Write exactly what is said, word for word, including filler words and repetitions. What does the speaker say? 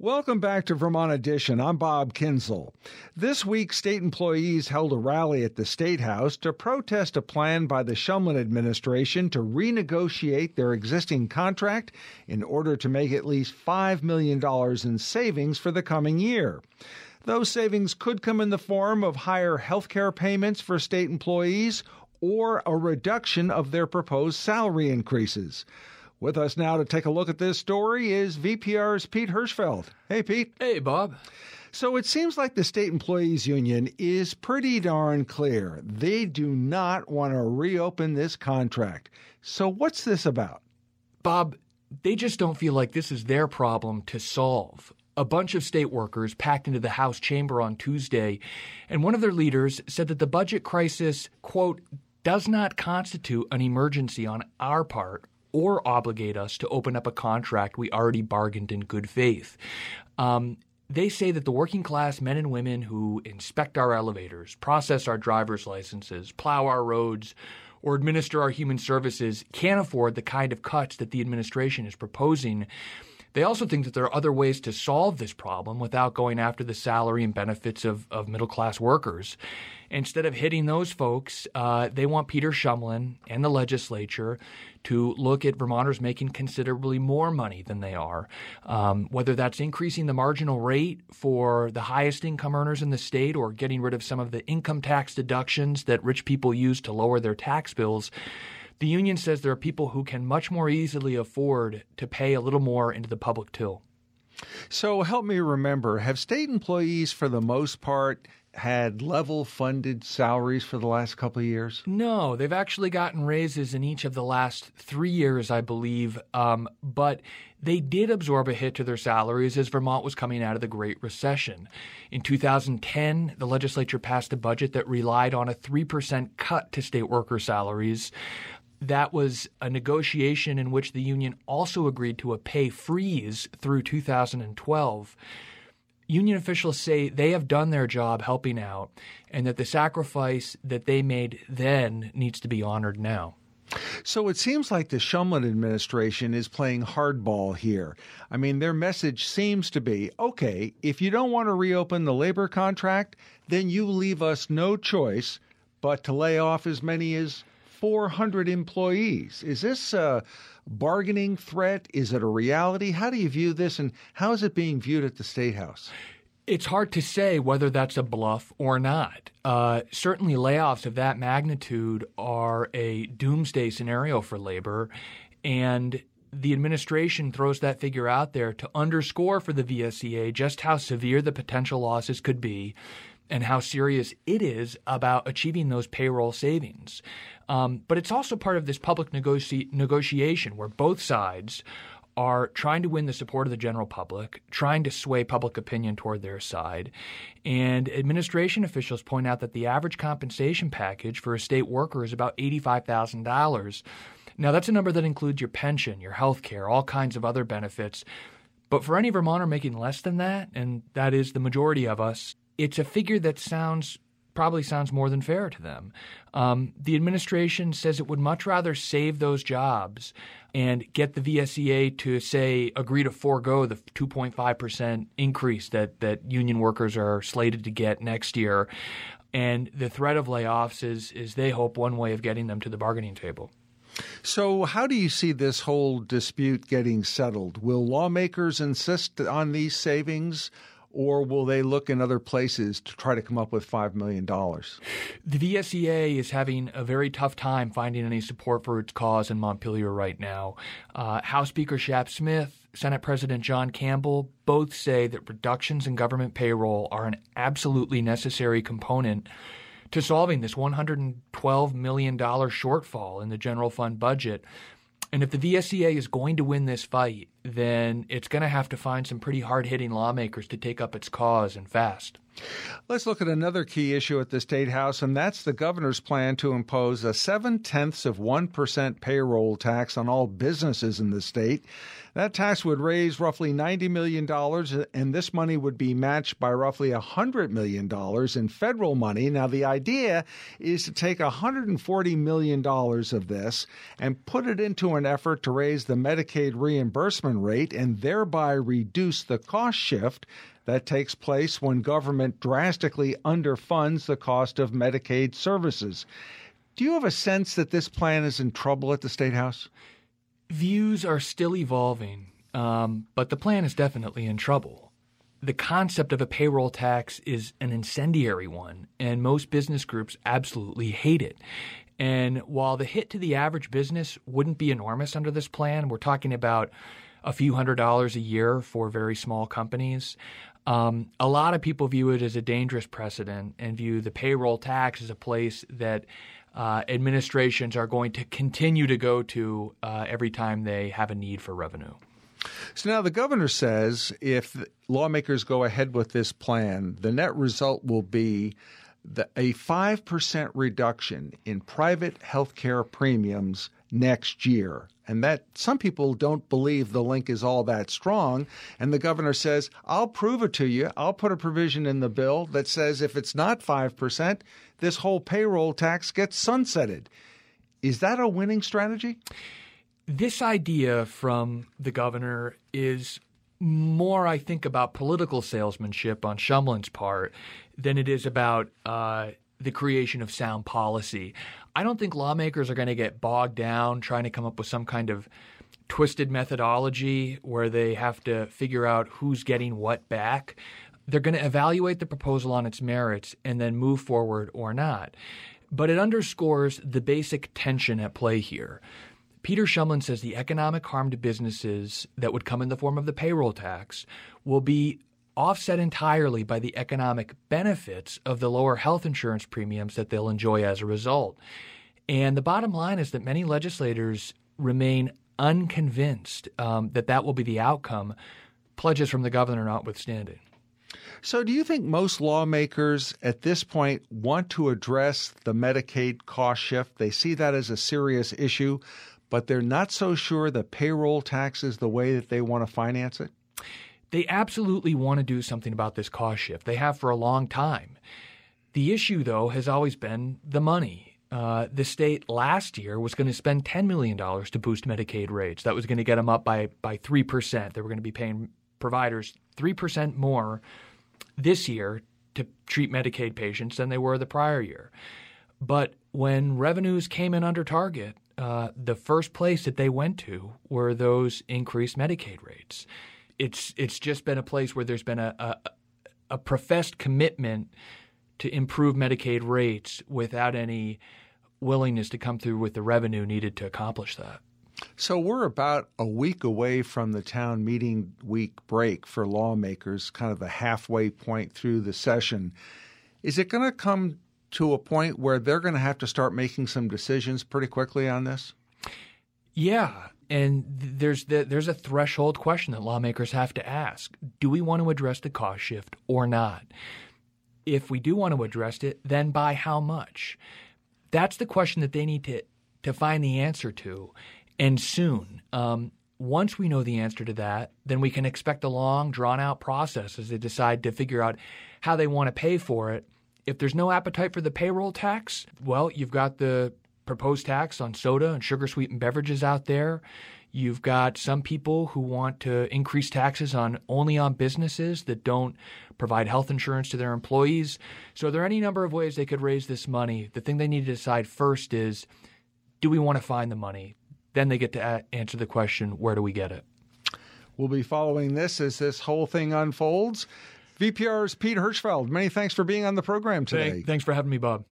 Welcome back to Vermont Edition. I'm Bob Kinzel. This week, state employees held a rally at the State House to protest a plan by the Shumlin administration to renegotiate their existing contract in order to make at least five million dollars in savings for the coming year. Those savings could come in the form of higher health care payments for state employees or a reduction of their proposed salary increases. With us now to take a look at this story is V P R's Pete Hirschfeld. Hey, Pete. Hey, Bob. So it seems like the State Employees Union is pretty darn clear. They do not want to reopen this contract. So what's this about? Bob, they just don't feel like this is their problem to solve. A bunch of state workers packed into the House chamber on Tuesday, and one of their leaders said that the budget crisis, quote, does not constitute an emergency on our part or obligate us to open up a contract we already bargained in good faith. Um, they say that the working class men and women who inspect our elevators, process our driver's licenses, plow our roads, or administer our human services can't afford the kind of cuts that the administration is proposing. They also think that there are other ways to solve this problem without going after the salary and benefits of, of middle-class workers. Instead of hitting those folks, uh, they want Peter Shumlin and the legislature to look at Vermonters making considerably more money than they are, um, whether that's increasing the marginal rate for the highest income earners in the state or getting rid of some of the income tax deductions that rich people use to lower their tax bills. The union says there are people who can much more easily afford to pay a little more into the public till. So help me remember, have state employees for the most part had level funded salaries for the last couple of years? No, they've actually gotten raises in each of the last three years, I believe. Um, but they did absorb a hit to their salaries as Vermont was coming out of the Great Recession. In two thousand ten, the legislature passed a budget that relied on a three percent cut to state worker salaries. That was a negotiation in which the union also agreed to a pay freeze through two thousand twelve. Union officials say they have done their job helping out and that the sacrifice that they made then needs to be honored now. So it seems like the Shumlin administration is playing hardball here. I mean, their message seems to be, okay, if you don't want to reopen the labor contract, then you leave us no choice but to lay off as many as four hundred employees. Is this a bargaining threat? Is it a reality? How do you view this, and how is it being viewed at the State House? It's hard to say whether that's a bluff or not. Uh, certainly layoffs of that magnitude are a doomsday scenario for labor, and the administration throws that figure out there to underscore for the V S E A just how severe the potential losses could be and how serious it is about achieving those payroll savings. Um, but it's also part of this public negoci- negotiation where both sides are trying to win the support of the general public, trying to sway public opinion toward their side. And administration officials point out that the average compensation package for a state worker is about eighty-five thousand dollars. Now, that's a number that includes your pension, your health care, all kinds of other benefits. But for any Vermonter making less than that, and that is the majority of us, it's a figure that sounds probably sounds more than fair to them. Um, the administration says it would much rather save those jobs and get the V S E A to, say, agree to forego the two point five percent increase that, that union workers are slated to get next year. And the threat of layoffs is, is, they hope, one way of getting them to the bargaining table. So how do you see this whole dispute getting settled? Will lawmakers insist on these savings, or will they look in other places to try to come up with five million dollars? The V S E A is having a very tough time finding any support for its cause in Montpelier right now. Uh, House Speaker Shap Smith, Senate President John Campbell both say that reductions in government payroll are an absolutely necessary component to solving this one hundred twelve million dollars shortfall in the general fund budget. And if the V S E A is going to win this fight, then it's going to have to find some pretty hard-hitting lawmakers to take up its cause and fast. Let's look at another key issue at the State House, and that's the governor's plan to impose a seven-tenths of one percent payroll tax on all businesses in the state. That tax would raise roughly ninety million dollars, and this money would be matched by roughly one hundred million dollars in federal money. Now, the idea is to take one hundred forty million dollars of this and put it into an effort to raise the Medicaid reimbursement rate and thereby reduce the cost shift that takes place when government drastically underfunds the cost of Medicaid services. Do you have a sense that this plan is in trouble at the State House? Views are still evolving, um, but the plan is definitely in trouble. The concept of a payroll tax is an incendiary one, and most business groups absolutely hate it. And while the hit to the average business wouldn't be enormous under this plan, we're talking about a few hundred dollars a year for very small companies. Um, a lot of people view it as a dangerous precedent and view the payroll tax as a place that uh, administrations are going to continue to go to uh, every time they have a need for revenue. So now the governor says if lawmakers go ahead with this plan, the net result will be the, a five percent reduction in private health care premiums next year. And that some people don't believe the link is all that strong. And the governor says, I'll prove it to you. I'll put a provision in the bill that says if it's not five percent, this whole payroll tax gets sunsetted. Is that a winning strategy? This idea from the governor is more, I think, about political salesmanship on Shumlin's part than it is about uh, the creation of sound policy. I don't think lawmakers are going to get bogged down trying to come up with some kind of twisted methodology where they have to figure out who's getting what back. They're going to evaluate the proposal on its merits and then move forward or not. But it underscores the basic tension at play here. Peter Shumlin says the economic harm to businesses that would come in the form of the payroll tax will be offset entirely by the economic benefits of the lower health insurance premiums that they'll enjoy as a result. And the bottom line is that many legislators remain unconvinced um, that that will be the outcome, pledges from the governor notwithstanding. So do you think most lawmakers at this point want to address the Medicaid cost shift? They see that as a serious issue, but they're not so sure the payroll tax is the way that they want to finance it? They absolutely want to do something about this cost shift. They have for a long time. The issue, though, has always been the money. Uh, the state last year was going to spend ten million dollars to boost Medicaid rates. That was going to get them up by, by three percent. They were going to be paying providers three percent more this year to treat Medicaid patients than they were the prior year. But when revenues came in under target, uh, the first place that they went to were those increased Medicaid rates. It's it's just been a place where there's been a, a, a professed commitment to improve Medicaid rates without any willingness to come through with the revenue needed to accomplish that. So we're about a week away from the town meeting week break for lawmakers, kind of the halfway point through the session. Is it going to come to a point where they're going to have to start making some decisions pretty quickly on this? Yeah. And there's the, there's a threshold question that lawmakers have to ask. Do we want to address the cost shift or not? If we do want to address it, then by how much? That's the question that they need to, to find the answer to, and soon. Um, once we know the answer to that, then we can expect a long, drawn-out process as they decide to figure out how they want to pay for it. If there's no appetite for the payroll tax, well, you've got the proposed tax on soda and sugar-sweetened beverages out there. You've got some people who want to increase taxes on only on businesses that don't provide health insurance to their employees. So there are any number of ways they could raise this money. The thing they need to decide first is, do we want to find the money? Then they get to a- answer the question, where do we get it? We'll be following this as this whole thing unfolds. V P R's Pete Hirschfeld, many thanks for being on the program today. Thanks for having me, Bob.